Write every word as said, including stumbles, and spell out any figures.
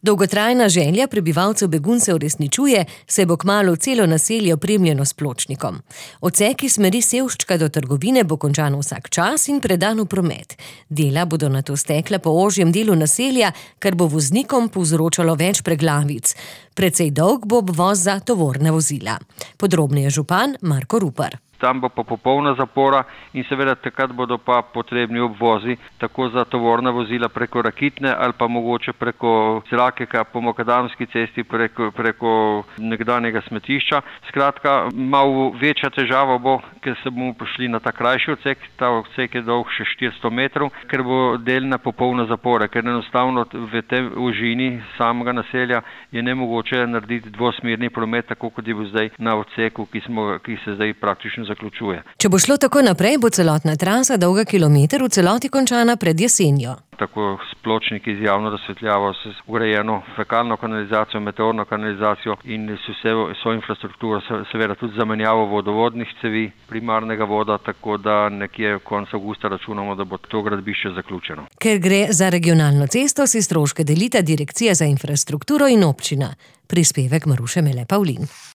Dolgotrajna želja prebivalcev beguncev uresničuje, saj bo kmalu celo naselje opremljeno s pločnikom. Odsek iz smeri Sevščka do trgovine bo končan vsak čas in predan v promet. Dela bodo nato stekla po ožjem delu naselja, kar bo voznikom povzročalo več preglavic. Precej dolg bo obvoz za tovorna vozila. Podrobneje župan Marko Rupar. Tam bo pa popolna zapora in seveda takrat bodo pa potrebni obvozi tako za tovorna vozila preko Rakitne ali pa mogoče preko Zrakeka po Makadamski cesti preko, preko nekdanjega smetišča. Skratka, malo večja težava bo, ker se bomo prišli na ta krajši odsek, ta odsek je dolg še štiristo metrov, ker bo delna popolna zapora, ker enostavno v tej užini samega naselja je nemogoče narediti dvosmerni promet, tako kot je bil zdaj na odseku, ki, smo, ki se zdaj praktično zaključuje. Če bo šlo tako naprej, bo celotna trasa dolga kilometer v celoti končana pred jesenjo. Tako s pločniki z javno razsvetljavo, s urejeno fekalno kanalizacijo, meteorno kanalizacijo in s vse, vso infrastrukturo, seveda tudi zamenjavo vodovodnih cevi, primarnega voda, tako da nekje konec avgusta računamo, da bo to gradbišče zaključeno. Ker gre za regionalno cesto, si stroške delita Direkcija za infrastrukturo in občina. Prispevek Maruše Mele Pavlin.